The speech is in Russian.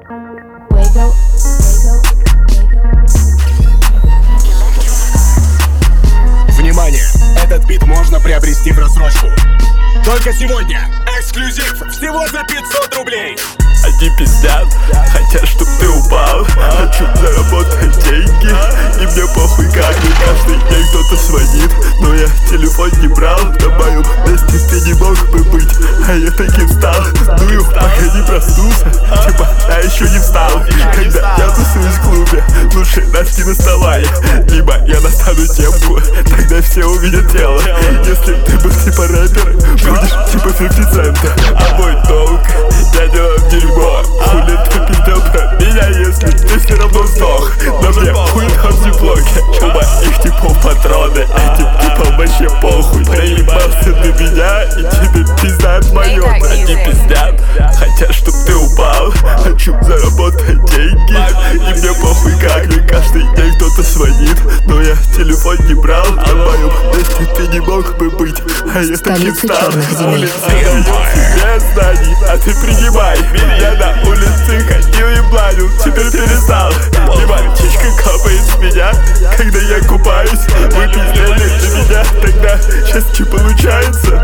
Внимание! Этот бит можно приобрести в рассрочку. Только сегодня! Эксклюзив! Всего за 500 рублей! Они пиздят, хотят, чтоб ты упал. Хочу заработать деньги, и мне похуй как. И каждый день кто-то звонит, но я телефон не брал. На моем месте ты не мог бы быть, а я таким стал. Дую, пока не проснулся, типа, а еще не встал. Когда я тусуюсь в клубе, лучше нас не доставай. Либо я достану темку, тогда все увидят тело. Если ты был типа рэпер, будешь типа 50 цента. А мой долг, я делаю дерьмо. Хули ты пиздел про меня, если ты все равно сдох. Но мне хуй там в диплоке, у моих типов патроны. Этим типам вообще похуй. Проебался на меня, и тебе пизда от моё. Они пиздят, хотят, чтоб ты упал. Хочу заработать деньги, и мне похуй как. Мне каждый день кто-то звонит, но я телефон не брал. На моем месте ты не мог бы быть, а я таки стал. Улицы дают тебе знаний, а ты принимай. Я на улице ходил и бланил, теперь перестал. И мальчишка капает с меня, когда я купаюсь. Вы пиздели для меня, тогда счастье получается.